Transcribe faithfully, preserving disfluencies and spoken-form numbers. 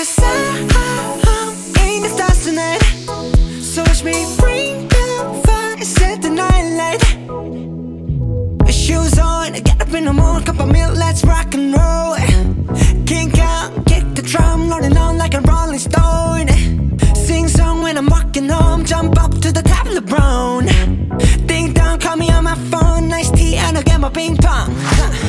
'cause I'm in the stars tonight. So watch me bring the fire, set the night light. Shoes on, get up in the morning, cup of milk, let's rock and roll. King Kong, kick the drum, rolling on like a rolling stone. Sing song when I'm walking home, jump up to the top of LeBron. Ding dong, call me on my phone, nice tea and I'll get my ping pong.